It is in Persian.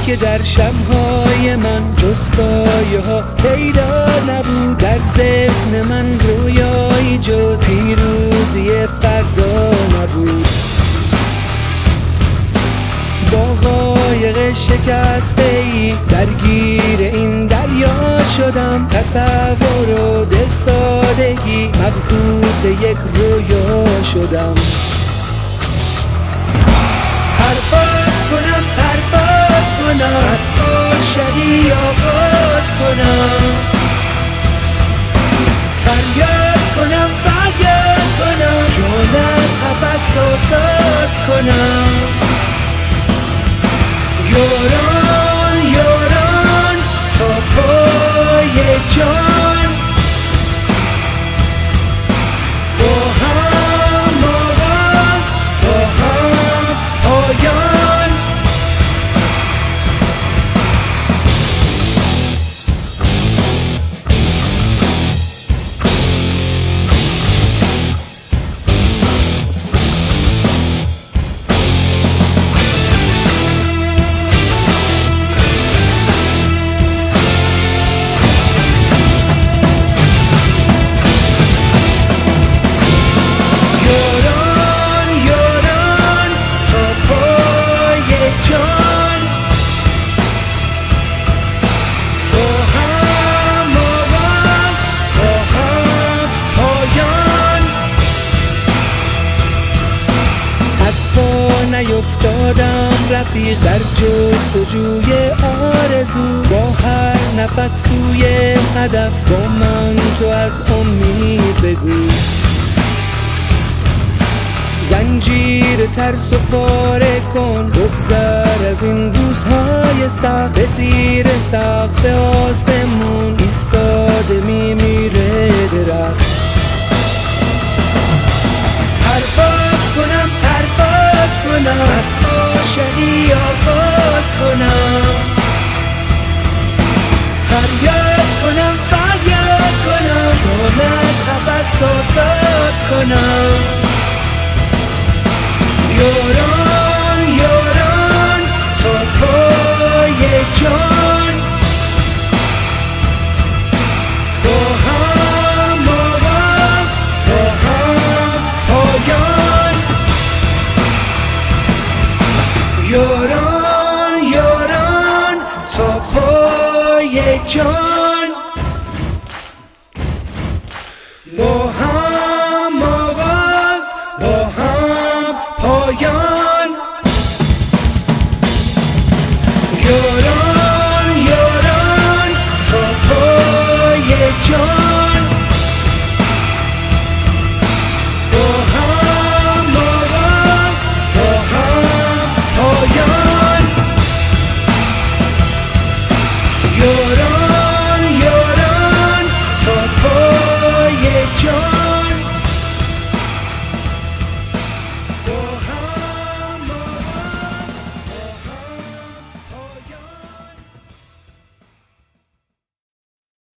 که در شب‌های من جز سایه ها پیدا نبود، در ذهن من رویایی جز پیروزی فردا نبود. با قایق شکسته ای درگیر این دریا شدم، تصور و دل سادگی مبهوت یک رویا شدم. پرواز کنم از عاشقی آغاز کنم، فریاد کنم جان از قفس آزاد کنم. یاران تا پای جان، با هم آغاز با هم پایان. نیفتادم رفیق در جستجوی آرزو، با هر نفس سوی هدف با من تو از امید بگو. زنجیر ترس و پاره کن، بگذر از این روزهای سخت، به زیر سقف آسمون ایستاده میمیره درخت. از عاشقی آغاز کنم، فریاد کنم جان از قفس آزاد کنم. یاران تا پای جان، با هم آغاز با هم پایان. یاران تا پای جان، با هم آغاز با هم پایان.